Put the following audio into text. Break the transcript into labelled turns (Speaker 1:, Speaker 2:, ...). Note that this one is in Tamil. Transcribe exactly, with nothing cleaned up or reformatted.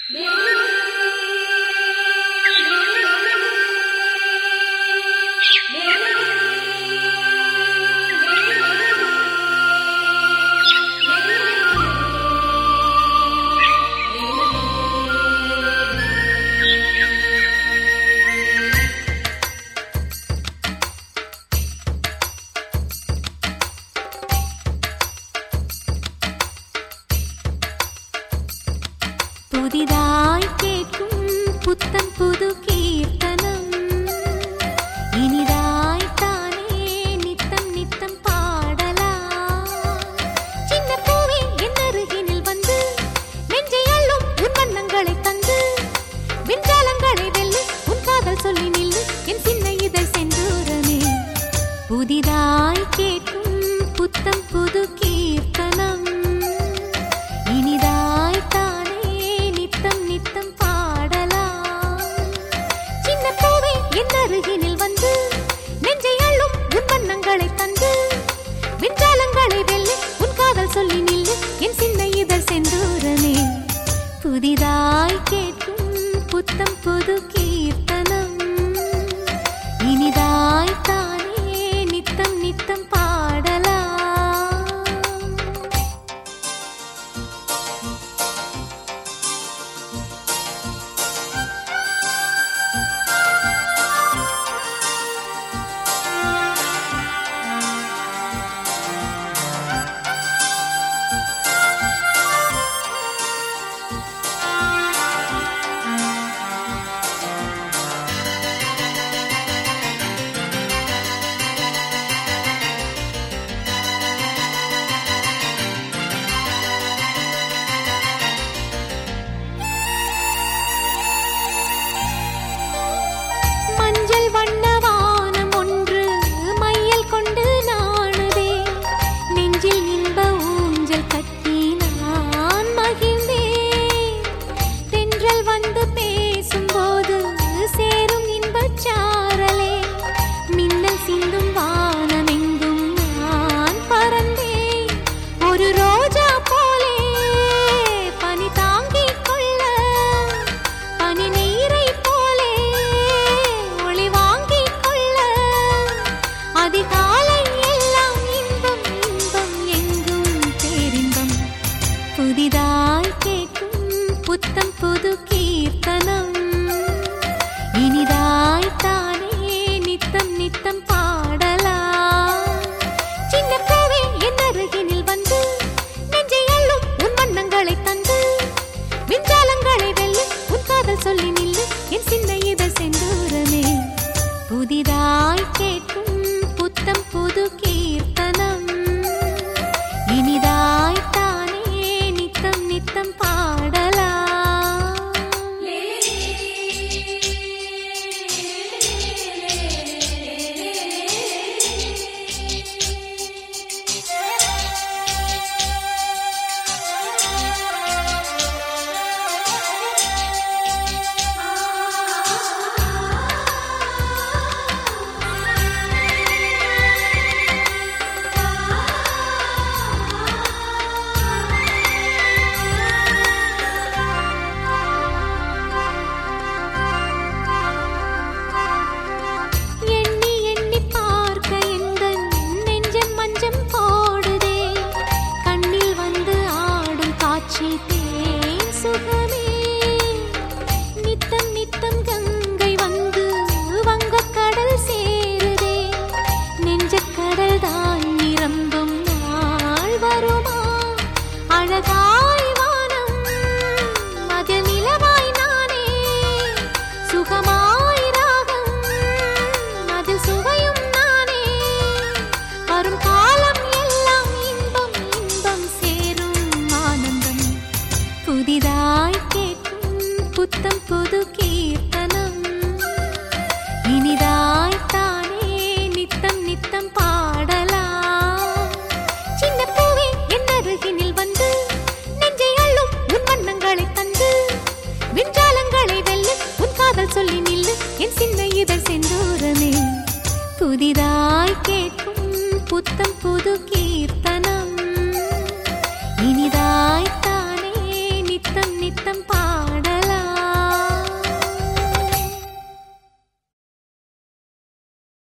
Speaker 1: புதிதாய் கேட்கும் புத்தம் புது கீர்த்தனம் இனிதாய் தானே நித்தம் நித்தம் பாடலாம். சின்ன பூவே என் அருகினில் வந்து நெஞ்சை அள்ளும் உன் வண்ணங்களை தந்து விஞ்ஞாலங்களை வெல்லு உன் காதல் சொல்லி நில்லு என் சின்ன இதழ் செந்தூரமே. புதிதாய் கேட்கும் புத்தம் புது கீர்த்தனம் இனிதாய் தானே நித்தம் நித்தம் பாடலாம். சின்ன பூவே என் அருகினில் வந்து நெஞ்சை அள்ளும் உன் வண்ணங்களை தந்து விஞ்ஞாலங்களை வெல்லு உன் காதல் சொல்லி நில்லு என் சின்ன இதழ் செந்தூரமே. புதிதாய் கேட்கும் புத்தம் புது கீர்த்தனம் இனிதாய் தானே நித்தம் நித்தம் பாடலாம். புதிதாய் கேட்கும் புத்தம் புது கீர்த்தனம் இனிதாய் தானே நித்தம் நித்தம் பாடலாம். சின்ன பூவே என் அருகினில் வந்து நெஞ்சை அள்ளும் உன் வண்ணங்களை தந்து விஞ்ஞாலங்களை வெல்லு உன் காதல் சொல்லி நில்லு என் சின்ன இதழ் செந்தூரமே. புதிதாய் கேட்கும் புத்தம் புது கீர்த்தனம் இனிதாய் தானே நித்தம் நித்தம் பாடலாம். நித்தம் நித்தம் கங்கை வந்து வங்கக்கடல் சேருதே நெஞ்சக்கடல் தான் நிரம்பும் நாள் வருமா. அழகாய் வானம் அதில் நிலவாய் நானே சுகமாய் ராகம் அதில் சுவையும் நானே. வரும் காலம் எல்லாம் இன்பம் இன்பம் சேரும் ஆனந்தம். புதிதாய் கேட்கும் புத்தம் புது கீர்த்தனம் இனிதாய் தானே நித்தம் நித்தம் பாடலாம். சின்ன பூவே என் அருகினில் வந்து நெஞ்சை அள்ளும் உன் வண்ணங்களை தந்து விஞ்ஞாலங்களை வெல்லு உன் காதல் சொல்லி நில்லு என் சின்ன இதழ் செந்தூரமே. புதிதாய் கேட்கும் புத்தம் புது கீர்த்தனம் இனிதாய் தானே நித்தம் நித்தம் பா